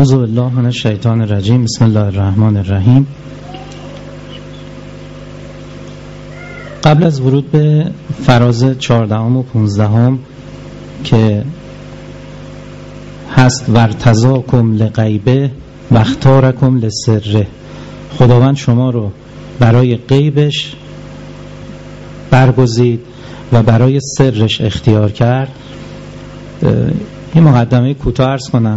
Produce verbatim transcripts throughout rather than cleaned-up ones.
اعوذ بالله من الشیطان الرجیم. بسم الله الرحمن الرحیم. قبل از ورود به فراز چهاردهم و پونزدهم که هست ورتضاکم لغیبه و اختارکم لسره، خداوند شما رو برای غیبش برگزید و برای سرش اختیار کرد. این مقدمه کوتاه عرض کنم.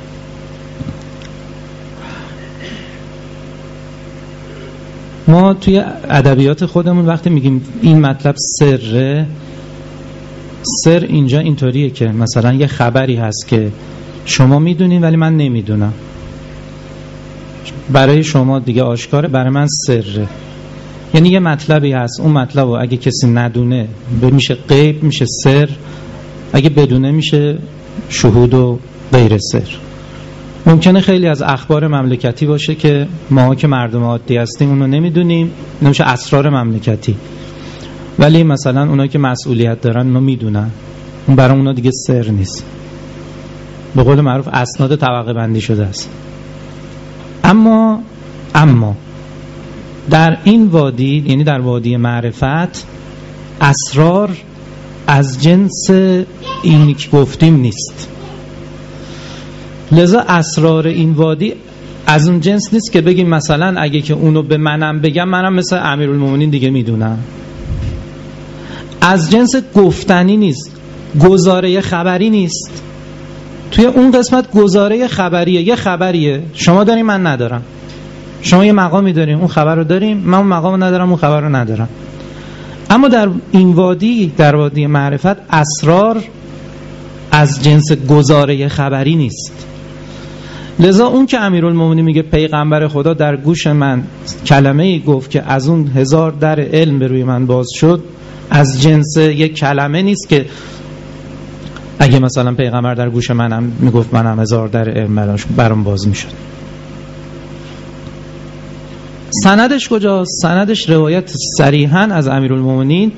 ما توی ادبیات خودمون وقتی میگیم این مطلب سره، سر اینجا اینطوریه که مثلا یه خبری هست که شما میدونین ولی من نمیدونم، برای شما دیگه آشکاره، برای من سره. یعنی یه مطلبی هست، اون مطلب رو اگه کسی ندونه میشه غیب، میشه سر، اگه بدونه میشه شهود و غیر سر. ممکنه خیلی از اخبار مملکتی باشه که ما که مردم عادی هستیم اونو نمیدونیم، نمیشه اسرار مملکتی، ولی مثلا اونایی که مسئولیت دارن اونو میدونن، اون برای اونا دیگه سر نیست. به قول معروف اسناد طبقه بندی شده است. اما اما در این وادی، یعنی در وادی معرفت، اسرار از جنس اینی که گفتیم نیست. لذا اسرار این وادی از اون جنس نیست که بگیم مثلا اگه که اونو به منم بگم منم مثل امیرالمومنین دیگه میدونم. از جنس گفتنی نیست، گزاره خبری نیست. توی اون قسمت گزاره خبریه، یه خبریه شما داریم من ندارم، شما یه مقامی داریم اون خبر رو داریم، من اون مقام ندارم اون خبر رو ندارم. اما در این وادی، در وادی معرفت، اسرار از جنس گزاره خبری نیست. لذا اون که امیرالمومنین میگه پیغمبر خدا در گوش من کلمه ای گفت که از اون هزار در علم به روی من باز شد، از جنس یک کلمه نیست که اگه مثلا پیغمبر در گوش منم میگفت منم هزار در علم برام باز میشد. سندش کجاست؟ سندش روایت صریحاً از امیرالمومنین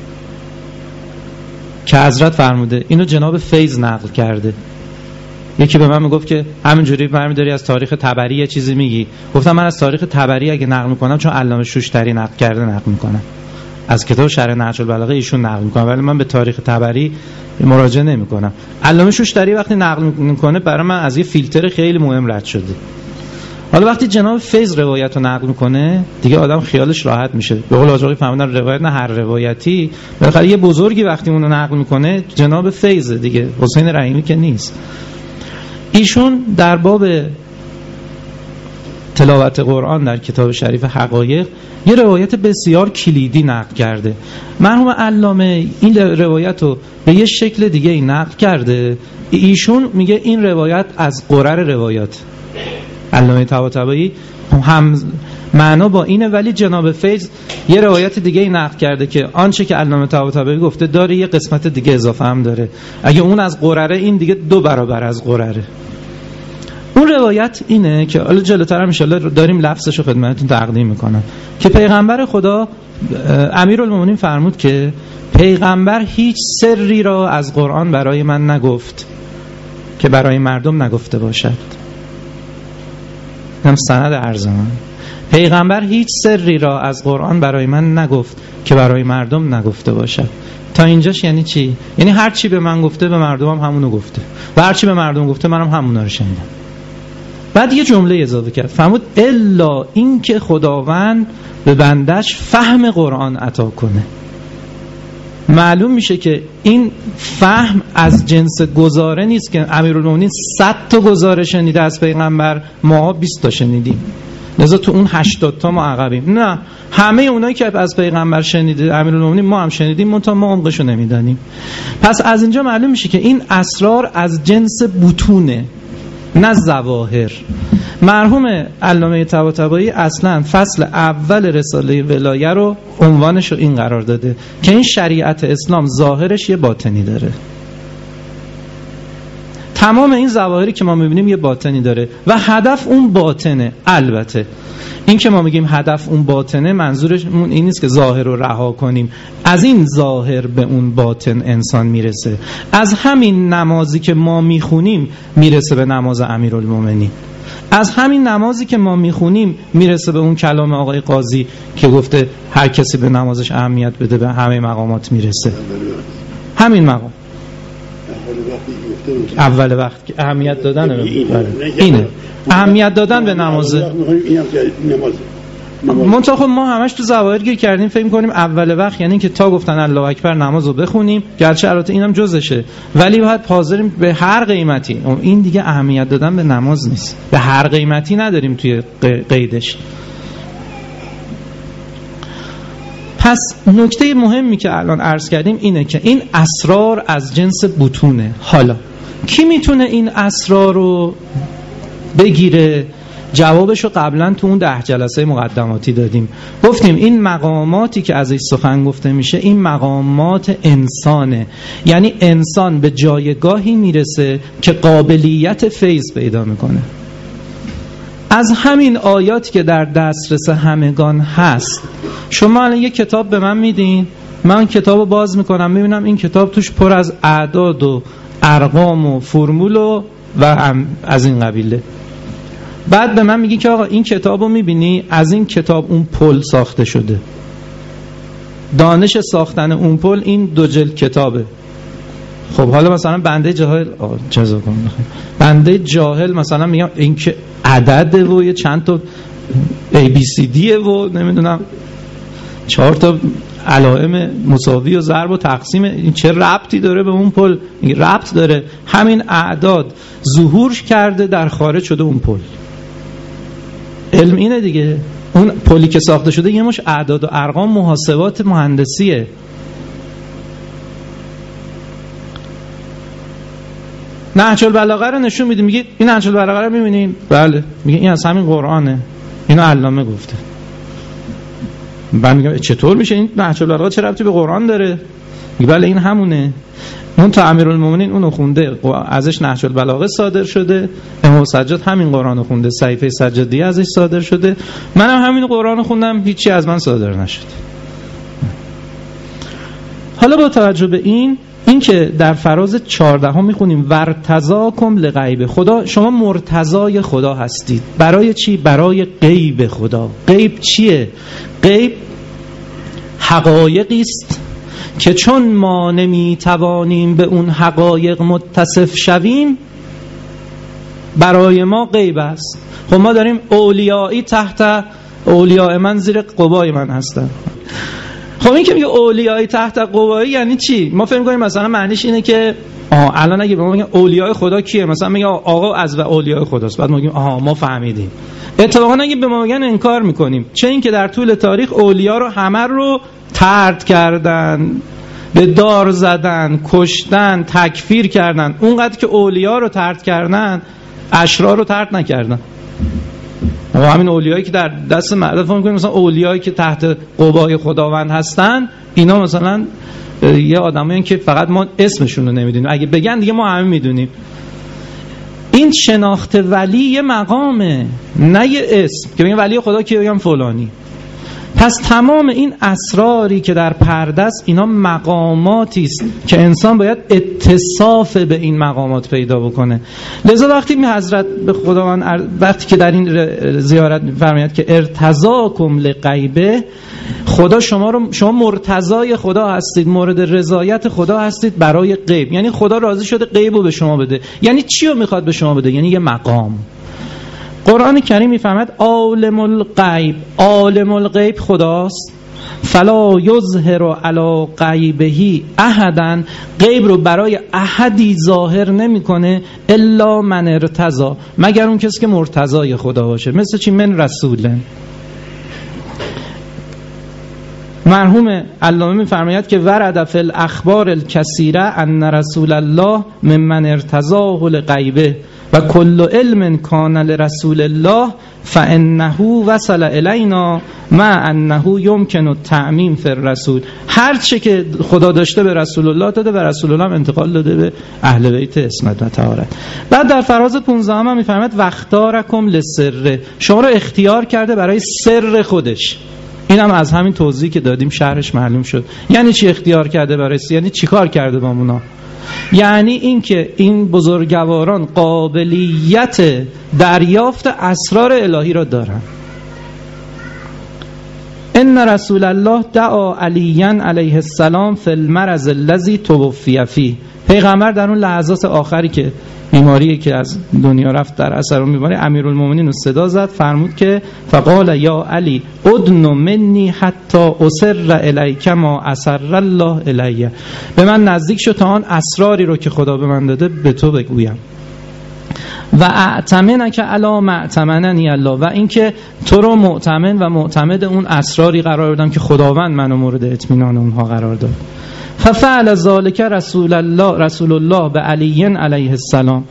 که حضرت فرموده، اینو جناب فیض نقل کرده. یکی به من میگفت که همینجوری برمی‌داری از تاریخ طبری یه چیزی میگی. گفتم من از تاریخ طبری اگه نقل میکنم چون علامه شوشتری نقل کرده نقل میکنم، از کتاب شرح نهج البلاغه ایشون نقل میکنم، ولی من به تاریخ طبری مراجعه نمیکنم. علامه شوشتری وقتی نقل میکنه برای من از یه فیلتر خیلی مهم رد شده. حالا وقتی جناب فیض روایت رو نقل میکنه دیگه آدم خیالش راحت میشه. به قول آجاقی فهمیدن روایت نه هر روایتی، بالاخره یه بزرگی وقتی اون رو نقل میکنه جناب فیض دیگه، حسین رحیمی که نیست. ایشون در باب تلاوت قرآن در کتاب شریف حقایق یه روایت بسیار کلیدی نقل کرده. مرحوم علامه این روایت رو به یه شکل دیگه ای نقل کرده. ایشون میگه این روایت از قرر روایات، علامه طباطبایی هم معنا با اینه، ولی جناب فیض یه روایت دیگه ای نقل کرده که آنچه که علامه طباطبایی گفته داره یه قسمت دیگه اضافه هم داره. اگه اون از قرره، این دیگه دو برابر از قرره. اون روایت اینه که حالا جلوتر هم ان شاء الله داریم لفظشو خدمتتون تقدیم میکنم که پیغمبر خدا امیرالمومنین فرمود که پیغمبر هیچ سری را از قرآن برای من نگفت که برای مردم نگفته باشد. هم سند عرض من، پیغمبر هیچ سری را از قرآن برای من نگفت که برای مردم نگفته باشد. تا اینجاش یعنی چی؟ یعنی هر چی به من گفته به مردم هم همونو گفته و هر چی به مردم گفته منم هم همونا رو شنیدم. بعد یه جمله اضافه کرد، فرمود الا این که خداوند به بندش فهم قرآن عطا کنه. معلوم میشه که این فهم از جنس گزاره نیست که امیرالمومنین صد تا گزاره شنیده از پیغمبر، ما بیست تا شنیدیم، لذا تو اون هشتاد تا ما عقبیم. نه، همه اونایی که از پیغمبر شنیده امیرالمومنین ما هم شنیدیم، منتها ما عمقشو نمیدانیم. پس از اینجا معلوم میشه که این اسرار از جنس بطونه نه ظواهر. مرحوم علامه طباطبایی اصلا فصل اول رساله ولایه رو عنوانش رو این قرار داده که این شریعت اسلام ظاهرش یه باطنی داره. تمام این ظواهری که ما میبینیم یه باطنی داره و هدف اون باطنه. البته این که ما میگیم هدف اون باطنه، منظورمون این نیست که ظاهر رو رها کنیم. از این ظاهر به اون باطن انسان میرسه. از همین نمازی که ما میخونیم میرسه به نماز امیرالمومنین. از همین نمازی که ما میخونیم میرسه به اون کلام آقای قاضی که گفته هر کسی به نمازش اهمیت بده به همه مقامات میرسه. همین مقام اول وقت که اهمیت دادن به اینه، اهمیت دادن به نماز. منتها خب ما همش تو ظواهر گیر کردیم، فکر می‌کنیم اول وقت یعنی که تا گفتن الله اکبر نمازو بخونیم، گرچه البته اینم جزشه، ولی باید حاضریم به هر قیمتی. این دیگه اهمیت دادن به نماز نیست، به هر قیمتی نداریم توی قیدش. پس نکته مهمی که الان عرض کردیم اینه که این اسرار از جنس بطونه. حالا کی میتونه این اسرار رو بگیره؟ جوابشو قبلا تو اون ده جلسه مقدماتی دادیم. گفتیم این مقاماتی که ازش سخن گفته میشه این مقامات انسانه، یعنی انسان به جایگاهی میرسه که قابلیت فیض پیدا میکنه. از همین آیاتی که در دسترس همگان هست، شما الان یک کتاب به من میدین، من کتابو باز میکنم میبینم این کتاب توش پر از اعداد و ارقام و فرمول و و از این قبیله. بعد به من میگی که آقا این کتابو میبینی، از این کتاب اون پل ساخته شده، دانش ساختن اون پل این دو جلد کتابه. خب حالا مثلا بنده جاهل جزاکم الله خیر، بنده جاهل مثلا میگم این که عدده و یه چند تا ای بی سی دیه و نمیدونم چهار تا علائم مساوی و ضرب و تقسیم، این چه ربطی داره به اون پل؟ این ربط داره. همین اعداد ظهور کرده در خارج شده اون پل. علم اینه دیگه. اون پلی که ساخته شده یه مش اعداد و ارقام محاسبات مهندسیه. نهج البلاغه رو نشون میدیم، میگید این نهج البلاغه رو میبینین؟ بله. میگه این از همین قرآنه، اینو علامه گفته. من میگم چطور میشه این نهج البلاغه چه ربطی به قرآن داره؟ میگه بله این همونه. اون تا امیرالمومنین اونو خونده، ازش نهج البلاغه صادر شده. امام سجاد همین قرآنو خونده، صحیفه سجادیه ازش صادر شده. منم همین قرآنو خوندم، هیچی از من صادر نشد. حالا با توجه به این این که در فراز چهارده ها میخونیم ورتضاکم لغیب خدا، شما مرتضای خدا هستید. برای چی؟ برای غیب خدا. غیب چیه؟ غیب حقایقی است که چون ما نمیتوانیم به اون حقایق متصف شویم برای ما غیب است. خب ما داریم اولیایی تحت اولیاء من زیر قبای من هستن. خب این که میگه اولیای تحت قبایی یعنی چی؟ ما فهم کنیم مثلا معنیش اینه که آها الان اگه به ما میگن اولیای خدا کیه، مثلا میگه آقا از و اولیای خداست، بعد ما میگیم آها ما فهمیدیم. اتفاقا اگه به ما میگن انکار میکنیم، چه این که در طول تاریخ اولیا رو همه رو طرد کردن، به دار زدن، کشتن، تکفیر کردن. اونقدر که اولیا رو طرد کردن اشرار رو طرد نکردن. و همین اولیایی که در دست مردم فهم کنیم مثلا اولیایی که تحت قبای خداوند هستن، اینا مثلا یه آدمایی که فقط ما اسمشون رو نمیدونیم، اگه بگن دیگه ما همه میدونیم. این شناخت ولی یه مقامه، نه یه اسم که بگم ولی خدا که بگم فلانی. پس تمام این اسراری که در پرده است اینا مقاماتی است که انسان باید اتصاف به این مقامات پیدا بکنه. لذا وقتی می حضرت به خداوند وقتی که در این زیارت می‌فرماید که ارتضاکم لغیبه، خدا شما رو شما مرتضای خدا هستید، مورد رضایت خدا هستید برای غیب. یعنی خدا راضی شده غیب رو به شما بده. یعنی چی رو میخواد به شما بده؟ یعنی یه مقام. قرآن کریم میفهمد عالم الغیب، عالم الغیب خداست. فلا یظهر علی غیبه احدا، غیب رو برای احدی ظاهر نمیکنه الا من ارتضی، مگر اون کسی که مرتضای خدا باشه. مثل چی؟ من رسول. مرحوم علامه میفرماید که ورد فی الاخبار الکثیره ان رسول الله ممن ارتضاه لغیبه و کل علم کان لرسول الله فانه وصل الینا مع انه یمکن التعمیم فی الرسول. هر چه که خدا داشته به رسول الله داده و رسول الله هم انتقال داده به اهل بیت عصمت و طهارت. بعد در فراز پانزده هم میفرماید واختارکم للسر، شما رو اختیار کرده برای سر خودش. این هم از همین توضیحی که دادیم شرحش معلوم شد. یعنی چی اختیار کرده برای سر؟ یعنی چی کار کرده با مونا؟ یعنی این که این بزرگواران قابلیت دریافت اسرار الهی را دارن. ان رسول الله دعا علیاً علیه السلام فی المرض الذی توفی فیه. پیغمبر در اون لحظات آخری که بیماری که از دنیا رفت در اثر اون بیماری، امیرالمومنین رو صدا زد، فرمود که فقال یا علی ادن منی حتی اسر الیک ما اسر الله الیه. به من نزدیک شو تا آن اسراری رو که خدا به من داده به تو بگویم. و اعتمنک علی ما اعتمننی الله، و اینکه تو رو مؤتمن و معتمد اون اسراری قرار دادم که خداوند منو مورد اطمینان اونها قرار داد. ففعل ذلك رسول الله رسول الله به علی علیه السلام.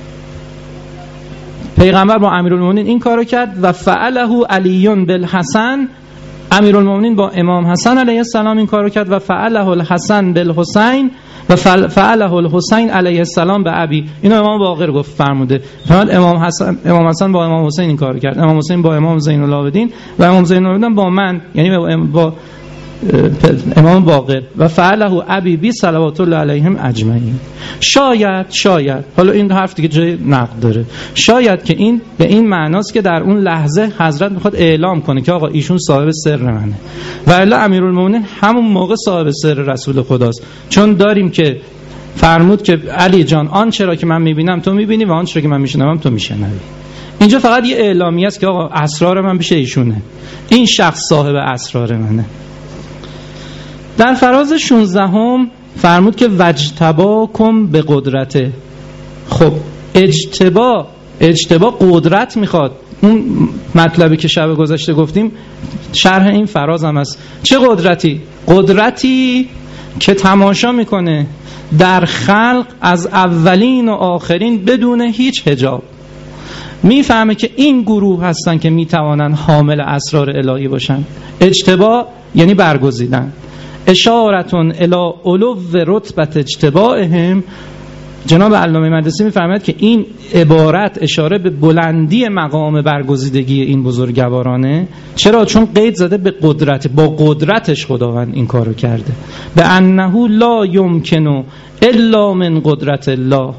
پیغمبر با امیرالمومنین این کارو کرد و فعله علی بالحسن، امیرالمومنین با امام حسن علیه السلام این کارو کرد و فعله الحسن بالحسین و فعله الحسین علیه السلام به ابی. اینو امام باقر گفت فرموده. فرمود امام حسن امام حسن با امام حسین این کارو کرد، امام حسین با امام زین العابدین و امام زین العابدین با من، یعنی با امام باقر. و فعله ابی بی صلوات الله علیهم اجمعین. شاید شاید حالا این حرف دیگه جای نقد داره، شاید که این به این معناست که در اون لحظه حضرت میخواد اعلام کنه که آقا ایشون صاحب سر منه، و الا امیرالمومنین همون موقع صاحب سر رسول خداست. چون داریم که فرمود که علی جان آن چرا که من میبینم تو میبینی و آن چرا که من میشنوم تو میشنوی. اینجا فقط یه اعلامیه است که آقا اسرار من پیش ایشونه، این شخص صاحب اسرار منه. در فراز شانزده هم فرمود که وجتباکم به قدرته. خب اجتبا اجتبا قدرت میخواد. اون مطلبی که شب گذشته گفتیم شرح این فراز هم است. چه قدرتی؟ قدرتی که تماشا میکنه در خلق از اولین و آخرین بدون هیچ حجاب. میفهمه که این گروه هستن که میتوانن حامل اسرار الهی باشن. اجتبا یعنی برگزیدن. اشارتون الی علو رتبت اجتباهم. جناب علامه مقدسی میفرماید که این عبارت اشاره به بلندی مقام برگزیدگی این بزرگوارانه. چرا؟ چون قید زده به قدرت، با قدرتش خداوند این کارو کرده. به انه لا یمکن الا من قدرت الله.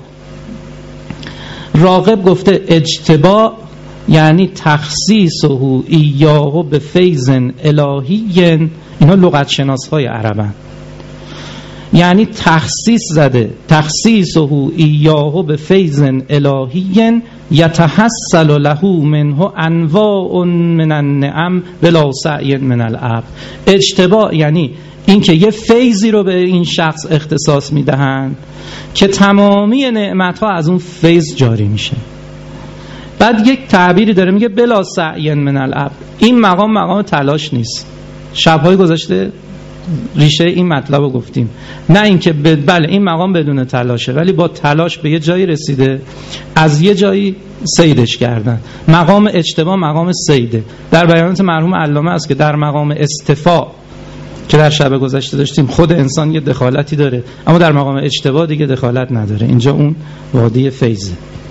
راغب گفته اجتبا یعنی تخصیصه ایاه به فیض الهی. اینا لغت شناس های عربن، یعنی تخصیص زده، تخصیصه ایاه به فیض الهی یتحصل له منه انواع من النعم بلا سعی من العبد. اجتبا یعنی اینکه یه فیضی رو به این شخص اختصاص میدهند که تمامی نعمت‌ها از اون فیض جاری میشه. بعد یک تعبیری داره میگه بلا سعی من العبد. این مقام مقام تلاش نیست. شب‌های گذشته ریشه این مطلب رو گفتیم. نه اینکه بله این مقام بدون تلاشه، ولی با تلاش به یه جایی رسیده، از یه جایی صیدش کردن. مقام اجتبا مقام صیده. در بیانات مرحوم علامه است که در مقام استفا که در شب گذشته داشتیم خود انسان یه دخالتی داره، اما در مقام اجتبا دیگه دخالت نداره. اینجا اون وادی فیضه.